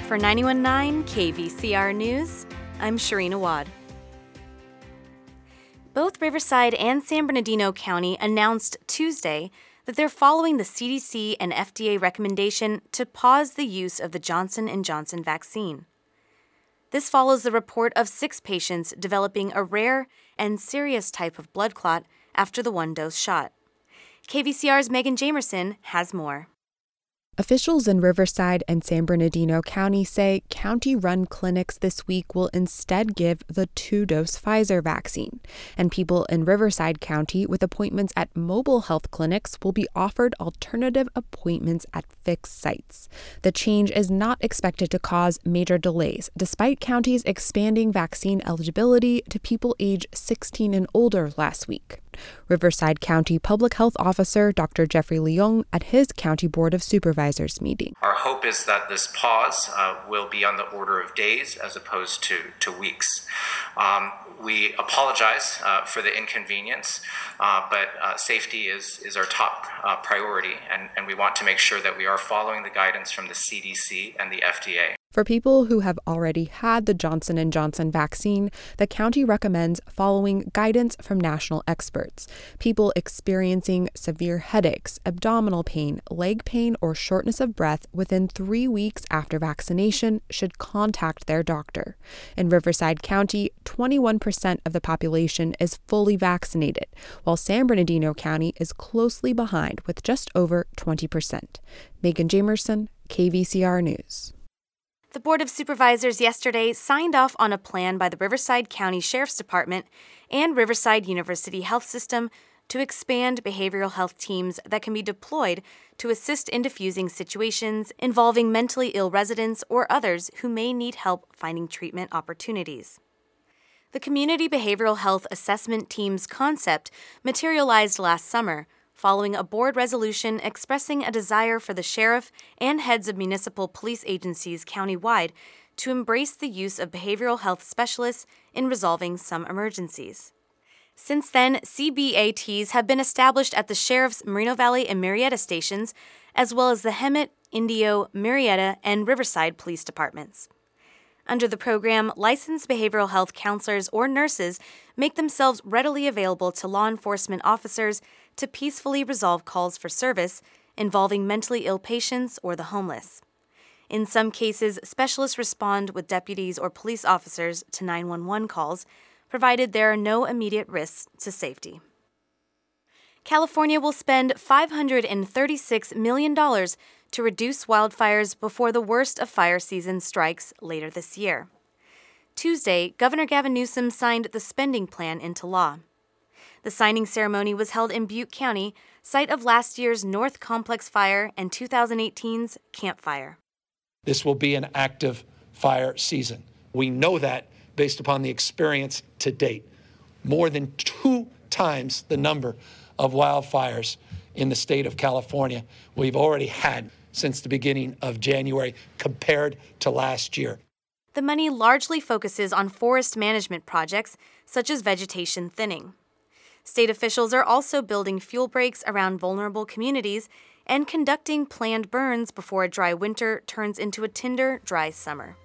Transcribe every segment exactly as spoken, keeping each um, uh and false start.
For ninety-one point nine K V C R News, I'm Shireen Awad. Both Riverside and San Bernardino County announced Tuesday that they're following the C D C and F D A recommendation to pause the use of the Johnson and Johnson vaccine. This follows the report of six patients developing a rare and serious type of blood clot after the one-dose shot. K V C R's Megan Jamerson has more. Officials in Riverside and San Bernardino County say county-run clinics this week will instead give the two-dose Pfizer vaccine, and people in Riverside County with appointments at mobile health clinics will be offered alternative appointments at fixed sites. The change is not expected to cause major delays, despite counties expanding vaccine eligibility to people age sixteen and older last week. Riverside County Public Health Officer Doctor Jeffrey Leung at his County Board of Supervisors meeting. Our hope is that this pause uh, will be on the order of days as opposed to, to weeks. Um, we apologize uh, for the inconvenience, uh, but uh, safety is, is our top uh, priority, and, and we want to make sure that we are following the guidance from the C D C and the F D A. For people who have already had the Johnson and Johnson vaccine, the county recommends following guidance from national experts. People experiencing severe headaches, abdominal pain, leg pain, or shortness of breath within three weeks after vaccination should contact their doctor. In Riverside County, twenty-one percent of the population is fully vaccinated, while San Bernardino County is closely behind with just over twenty percent. Megan Jamerson, K V C R News. The Board of Supervisors yesterday signed off on a plan by the Riverside County Sheriff's Department and Riverside University Health System to expand behavioral health teams that can be deployed to assist in diffusing situations involving mentally ill residents or others who may need help finding treatment opportunities. The Community Behavioral Health Assessment Team's concept materialized last summer, following a board resolution expressing a desire for the sheriff and heads of municipal police agencies countywide to embrace the use of behavioral health specialists in resolving some emergencies. Since then, C B A Ts have been established at the sheriff's Moreno Valley and Murrieta stations, as well as the Hemet, Indio, Murrieta, and Riverside police departments. Under the program, licensed behavioral health counselors or nurses make themselves readily available to law enforcement officers to peacefully resolve calls for service involving mentally ill patients or the homeless. In some cases, specialists respond with deputies or police officers to nine one one calls, provided there are no immediate risks to safety. California will spend five hundred thirty-six million dollars to reduce wildfires before the worst of fire season strikes later this year. Tuesday, Governor Gavin Newsom signed the spending plan into law. The signing ceremony was held in Butte County, site of last year's North Complex Fire and two thousand eighteen's Camp Fire. This will be an active fire season. We know that based upon the experience to date. More than two times the number of wildfires in the state of California we've already had since the beginning of January compared to last year. The money largely focuses on forest management projects such as vegetation thinning. State officials are also building fuel breaks around vulnerable communities and conducting planned burns before a dry winter turns into a tinder, dry summer.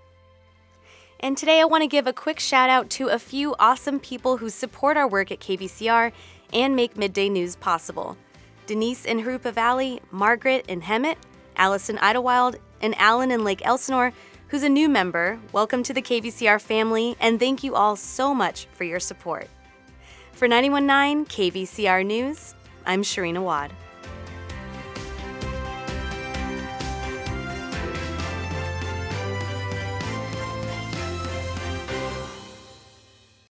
And today I want to give a quick shout out to a few awesome people who support our work at K V C R and make Midday News possible. Denise in Harupa Valley, Margaret in Hemet, Allison Idlewild, and Alan in Lake Elsinore, who's a new member. Welcome to the K V C R family, and thank you all so much for your support. For ninety-one point nine K V C R News, I'm Shireen Awad.